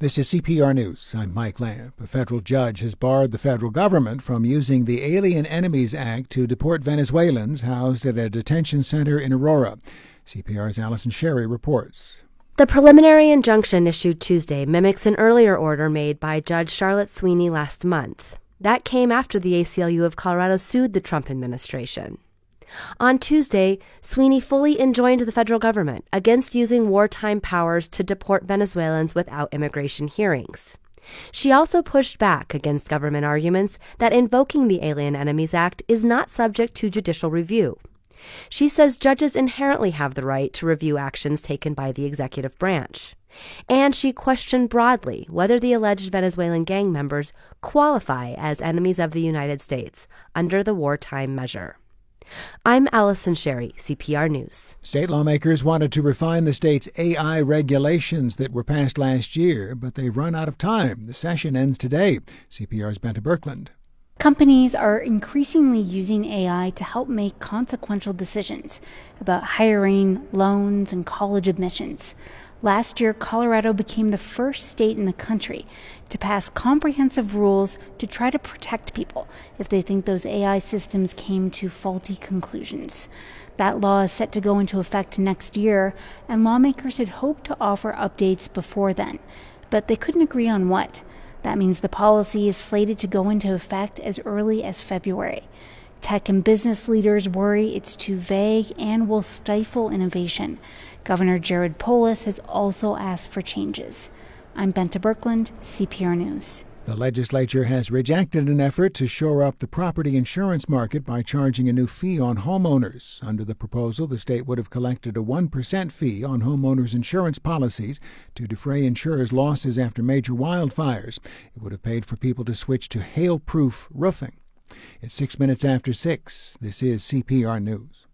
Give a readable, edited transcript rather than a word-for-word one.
This is CPR News. I'm Mike Lamb. A federal judge has barred the federal government from using the Alien Enemies Act to deport Venezuelans housed at a detention center in Aurora. CPR's Allison Sherry reports. The preliminary injunction issued Tuesday mimics an earlier order made by Judge Charlotte Sweeney last month. That came after the ACLU of Colorado sued the Trump administration. On Tuesday, Sweeney fully enjoined the federal government against using wartime powers to deport Venezuelans without immigration hearings. She also pushed back against government arguments that invoking the Alien Enemies Act is not subject to judicial review. She says judges inherently have the right to review actions taken by the executive branch. And she questioned broadly whether the alleged Venezuelan gang members qualify as enemies of the United States under the wartime measure. I'm Allison Sherry, CPR News. State lawmakers wanted to refine the state's AI regulations that were passed last year, but they've run out of time. The session ends today. CPR's Bente Birkeland. Companies are increasingly using AI to help make consequential decisions about hiring, loans, and college admissions. Last year, Colorado became the first state in the country to pass comprehensive rules to try to protect people if they think those AI systems came to faulty conclusions. That law is set to go into effect next year, and lawmakers had hoped to offer updates before then, but they couldn't agree on what. That means the policy is slated to go into effect as early as February. Tech and business leaders worry it's too vague and will stifle innovation. Governor Jared Polis has also asked for changes. I'm Bente Birkeland, CPR News. The legislature has rejected an effort to shore up the property insurance market by charging a new fee on homeowners. Under the proposal, the state would have collected a 1% fee on homeowners' insurance policies to defray insurers' losses after major wildfires. It would have paid for people to switch to hail-proof roofing. It's 6 minutes after 6. This is CPR News.